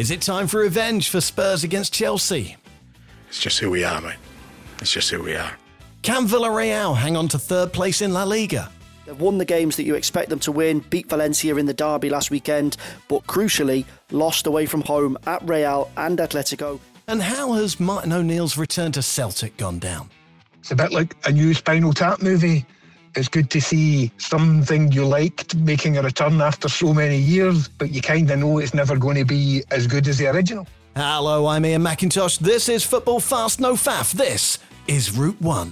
Is it time for revenge for Spurs against Chelsea? It's just who we are, mate. It's just who we are. Can Villarreal hang on to third place in La Liga? They've won the games that you expect them to win, beat Valencia in the derby last weekend, but crucially lost away from home at Real and Atletico. And how has Martin O'Neill's return to Celtic gone down? It's a bit like a new Spinal Tap movie. It's good to see something you liked making a return after so many years, but you kind of know it's never going to be as good as the original. Hello, I'm Ian McIntosh. This is Football Fast No Faff. This is Route 1.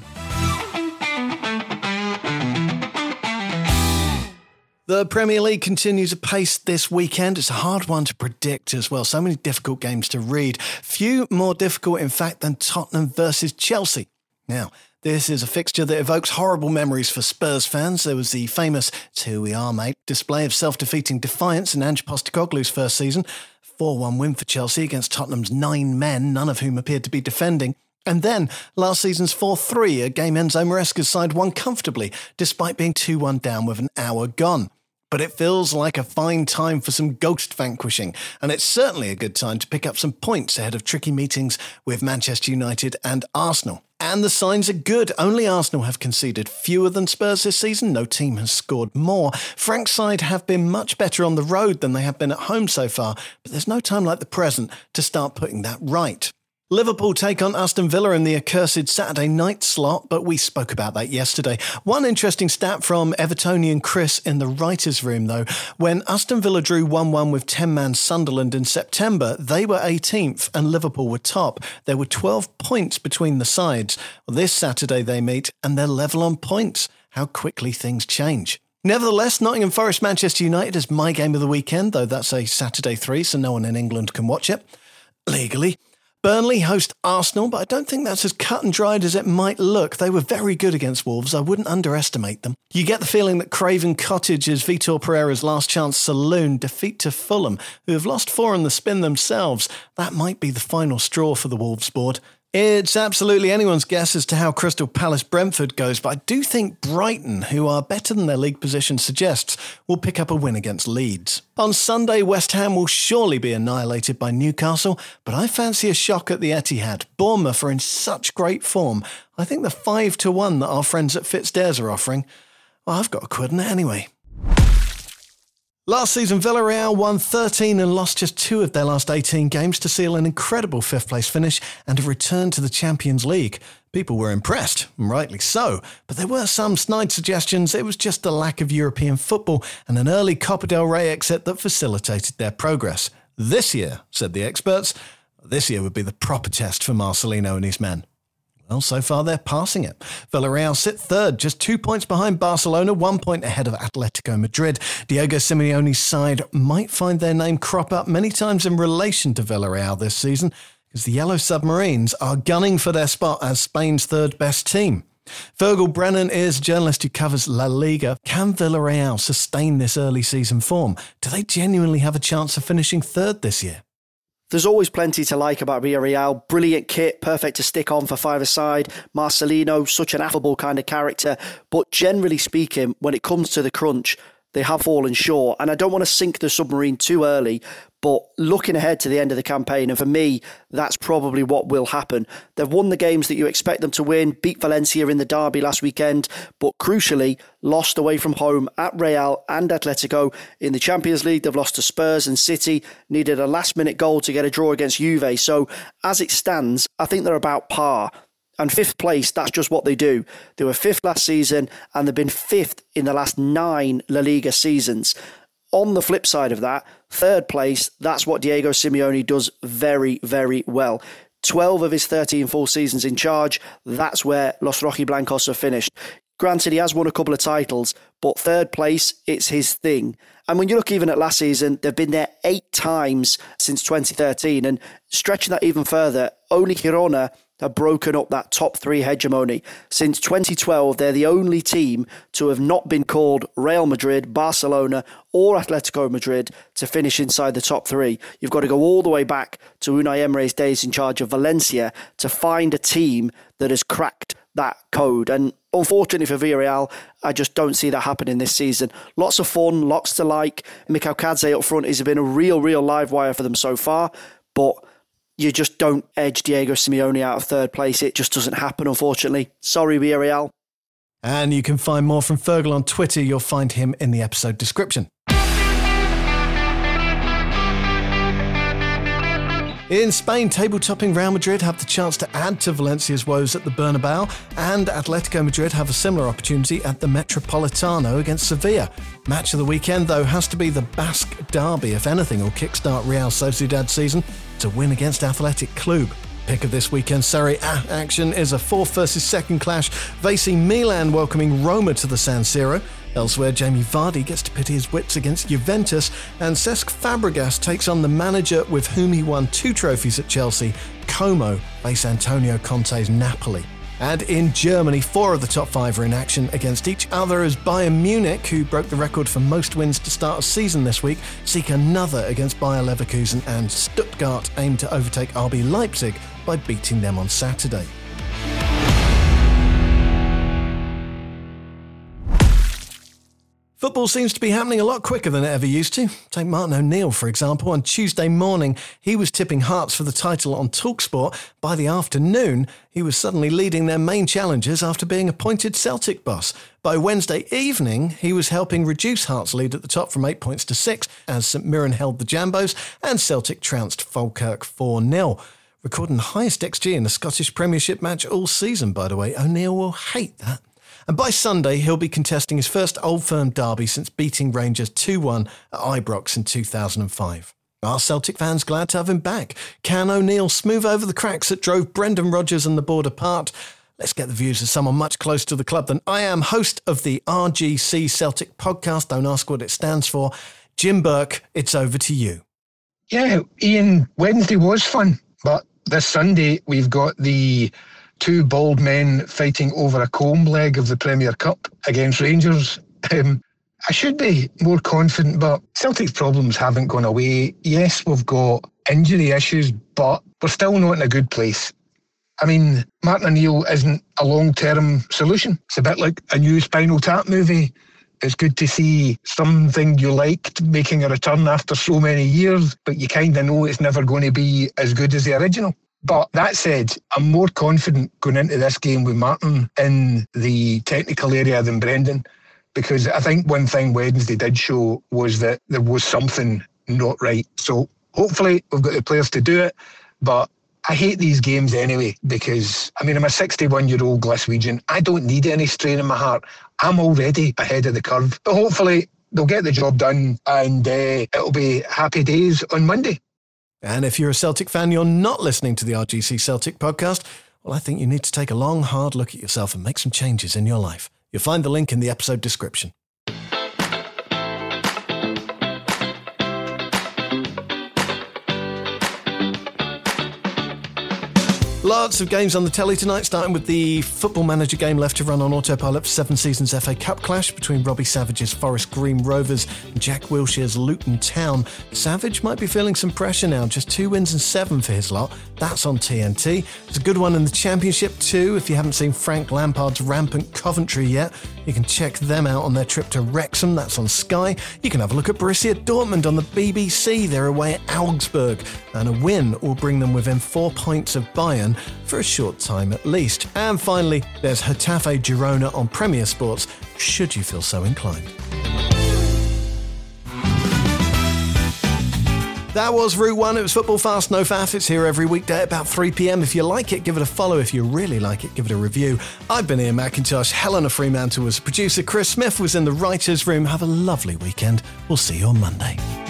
The Premier League continues apace this weekend. It's a hard one to predict as well. So many difficult games to read. Few more difficult, in fact, than Tottenham versus Chelsea. Now, this is a fixture that evokes horrible memories for Spurs fans. There was the famous "It's who we are, mate" display of self-defeating defiance in Ange Postecoglou's first season. 4-1 win for Chelsea against Tottenham's 9 men, none of whom appeared to be defending. And then last season's 4-3, a game Enzo Maresca's side won comfortably, despite being 2-1 down with an hour gone. But it feels like a fine time for some ghost vanquishing, and it's certainly a good time to pick up some points ahead of tricky meetings with Manchester United and Arsenal. And the signs are good. Only Arsenal have conceded fewer than Spurs this season. No team has scored more. Frank's side have been much better on the road than they have been at home so far, but there's no time like the present to start putting that right. Liverpool take on Aston Villa in the accursed Saturday night slot, but we spoke about that yesterday. One interesting stat from Evertonian Chris in the writers' room, though. When Aston Villa drew 1-1 with 10-man Sunderland in September, they were 18th and Liverpool were top. There were 12 points between the sides. Well, this Saturday they meet and they're level on points. How quickly things change. Nevertheless, Nottingham Forest Manchester United is my game of the weekend, though that's a Saturday 3, so no one in England can watch it. Legally. Burnley host Arsenal, but I don't think that's as cut and dried as it might look. They were very good against Wolves. I wouldn't underestimate them. You get the feeling that Craven Cottage is Vitor Pereira's last chance saloon defeat to Fulham, who have lost 4 on the spin themselves. That might be the final straw for the Wolves board. It's absolutely anyone's guess as to how Crystal Palace Brentford goes, but I do think Brighton, who are better than their league position suggests, will pick up a win against Leeds. On Sunday, West Ham will surely be annihilated by Newcastle, but I fancy a shock at the Etihad. Bournemouth are in such great form. I think the 5-1 that our friends at Fitzdares are offering, well, I've got a quid in it anyway. Last season, Villarreal won 13 and lost just 2 of their last 18 games to seal an incredible 5th place finish and a return to the Champions League. People were impressed, and rightly so, but there were some snide suggestions it was just the lack of European football and an early Copa del Rey exit that facilitated their progress. This year, said the experts, this year would be the proper test for Marcelino and his men. Well, so far they're passing it. Villarreal sit third, just 2 points behind Barcelona, 1 point ahead of Atletico Madrid. Diego Simeone's side might find their name crop up many times in relation to Villarreal this season, because the Yellow Submarines are gunning for their spot as Spain's third best team. Fergal Brennan is a journalist who covers La Liga. Can Villarreal sustain this early season form? Do they genuinely have a chance of finishing third this year? There's always plenty to like about Villarreal. Brilliant kit, perfect to stick on for five-a-side. Marcelino, such an affable kind of character. But generally speaking, when it comes to the crunch, they have fallen short. And I don't want to sink the submarine too early, but looking ahead to the end of the campaign, and for me, that's probably what will happen. They've won the games that you expect them to win, beat Valencia in the derby last weekend, but crucially, lost away from home at Real and Atletico. In the Champions League, they've lost to Spurs and City, needed a last-minute goal to get a draw against Juve. So, as it stands, I think they're about par. And 5th place, that's just what they do. They were 5th last season, and they've been 5th in the last 9 La Liga seasons. On the flip side of that, 3rd place, that's what Diego Simeone does very, very well. 12 of his 13 full seasons in charge, that's where Los Rojiblancos have finished. Granted, he has won a couple of titles, but 3rd place, it's his thing. And when you look even at last season, they've been there 8 times since 2013, and stretching that even further, only Girona have broken up that top 3 hegemony. Since 2012, they're the only team to have not been called Real Madrid, Barcelona or Atletico Madrid to finish inside the top 3. You've got to go all the way back to Unai Emery's days in charge of Valencia to find a team that has cracked that code. And unfortunately for Villarreal, I just don't see that happening this season. Lots of fun, lots to like. Mikhail Kadze up front has been a real live wire for them so far, but you just don't edge Diego Simeone out of third place. It just doesn't happen, unfortunately. Sorry, Villarreal. And you can find more from Fergal on Twitter. You'll find him in the episode description. In Spain, table-topping Real Madrid have the chance to add to Valencia's woes at the Bernabeu, and Atletico Madrid have a similar opportunity at the Metropolitano against Sevilla. Match of the weekend, though, has to be the Basque Derby, if anything will kickstart Real Sociedad's season to win against Athletic Club. Pick of this weekend's Serie A action is a 4th versus 2nd clash, AC Milan welcoming Roma to the San Siro. Elsewhere, Jamie Vardy gets to pit his wits against Juventus, and Cesc Fabregas takes on the manager with whom he won 2 trophies at Chelsea. Como face Antonio Conte's Napoli. And in Germany, 4 of the top 5 are in action against each other as Bayern Munich, who broke the record for most wins to start a season this week, seek another against Bayer Leverkusen, and Stuttgart aim to overtake RB Leipzig by beating them on Saturday. Football seems to be happening a lot quicker than it ever used to. Take Martin O'Neill, for example. On Tuesday morning, he was tipping Hearts for the title on TalkSport. By the afternoon, he was suddenly leading their main challengers after being appointed Celtic boss. By Wednesday evening, he was helping reduce Hearts' lead at the top from 8 points to 6 as St Mirren held the Jambos and Celtic trounced Falkirk 4-0. Recording the highest XG in a Scottish Premiership match all season, by the way. O'Neill will hate that. And by Sunday, he'll be contesting his first Old Firm derby since beating Rangers 2-1 at Ibrox in 2005. Are Celtic fans glad to have him back? Can O'Neill smooth over the cracks that drove Brendan Rodgers and the board apart? Let's get the views of someone much closer to the club than I am, host of the RGC Celtic podcast. Don't ask what it stands for. Jim Burke, it's over to you. Yeah, Ian, Wednesday was fun, but this Sunday we've got the 2 bald men fighting over a comb leg of the Premier Cup against Rangers. I should be more confident, but Celtic's problems haven't gone away. Yes, we've got injury issues, but we're still not in a good place. I mean, Martin O'Neill isn't a long-term solution. It's a bit like a new Spinal Tap movie. It's good to see something you liked making a return after so many years, but you kind of know it's never going to be as good as the original. But that said, I'm more confident going into this game with Martin in the technical area than Brendan, because I think one thing Wednesday did show was that there was something not right. So hopefully we've got the players to do it, but I hate these games anyway because, I mean, I'm a 61-year-old Glaswegian. I don't need any strain in my heart. I'm already ahead of the curve. But hopefully they'll get the job done and it'll be happy days on Monday. And if you're a Celtic fan, you're not listening to the RGC Celtic podcast, well, I think you need to take a long, hard look at yourself and make some changes in your life. You'll find the link in the episode description. Lots of games on the telly tonight, starting with the Football Manager game left to run on autopilot for 7 seasons FA Cup clash between Robbie Savage's Forest Green Rovers and Jack Wilshere's Luton Town. Savage might be feeling some pressure now, just 2 wins and 7 for his lot. That's on TNT. There's a good one in the Championship too. If you haven't seen Frank Lampard's rampant Coventry yet, you can check them out on their trip to Wrexham. That's on Sky. You can have a look at Borussia Dortmund on the BBC. They're away at Augsburg, and a win will bring them within 4 points of Bayern for a short time at least. And finally, there's Getafe Girona on Premier Sports, should you feel so inclined. That was Route 1. It was Football Fast, No Faff. It's here every weekday at about 3 p.m. If you like it, give it a follow. If you really like it, give it a review. I've been Ian McIntosh. Helena Fremantle was the producer. Chris Smith was in the writer's room. Have a lovely weekend. We'll see you on Monday.